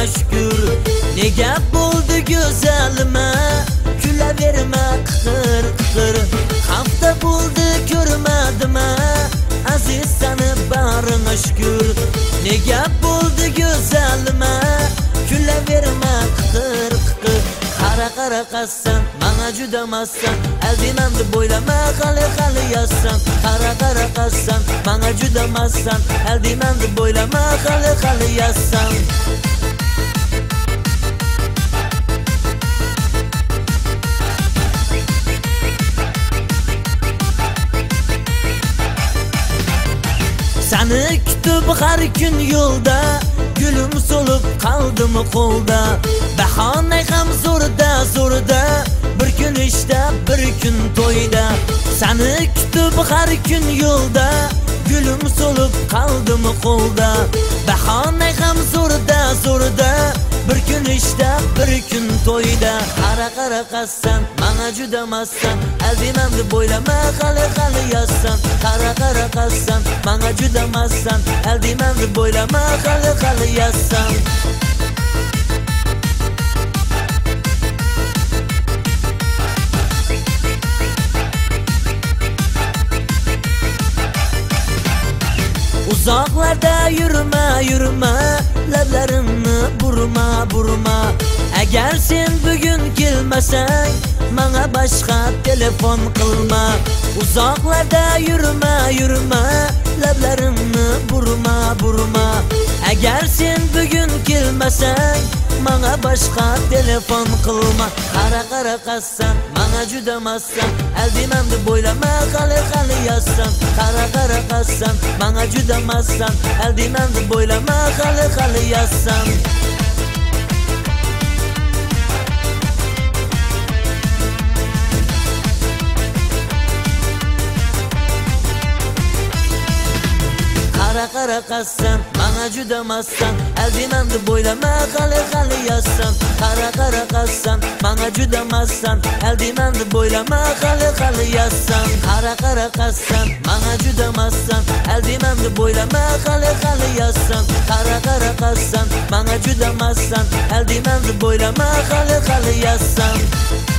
shukr. Nega bo'ldi go'zalima, kulaverma qiqir qiqir. Hafta bo'ldi ko'rmadim, aziz seni baringga shukr. Nega bo'ldi go'zalima, kulaverma qiqir qiqir. Qara qassan, menga juda massan, aldimam deb o'ylama, hali yassan. Qara qassan, menga juda massan, aldimam deb o'ylama, hali yassan. Seni kutib har kun yo'lda, gulim so'lib qoldim qo'lda. Bahonay ham zo'rda, bir kun ishda, bir kun to'yda. Seni kutib har kun yo'lda, gulim so'lib qoldim qo'lda. Bahonay ham zo'rda, bir kun ishda, bir kun to'yda. Qara qassan, menga juda massan, aldimam deb o'ylama, hali yassan. Qara qassan, menga juda massan, aldimam deb o'ylama, hali yassan. Uzoqlarda yurma, lablarimni burma. Agar sen bugun kelmasang, menga boshqa telefon qilma. Uzoqlarda yurma, lablarimni burma. Agar sen bugun kelmasang, menga boshqa telefon qilma. Qara qassan, menga juda massan, aldimam deb o'ylama, hali yassan. Qara qassan, menga juda massan, aldimam deb o'ylama, hali yassan. Qara qassan, menga juda massan, aldimam deb o'ylama, hali yassan. Qara qassan, menga juda massan, aldimam deb o'ylama, hali yassan. Qara qassan, menga juda massan, aldimam deb o'ylama, hali yassan. Qara qassan, menga juda massan, aldimam deb o'ylama, hali yassan.